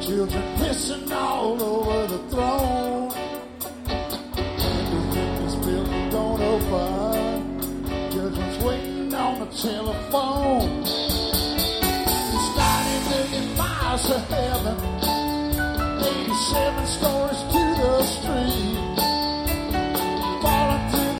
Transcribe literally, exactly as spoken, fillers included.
Children pissing all over the throne. This building don't open. Judgment's waiting on the telephone. It's ninety million miles to heaven, eighty-seven stories to the street.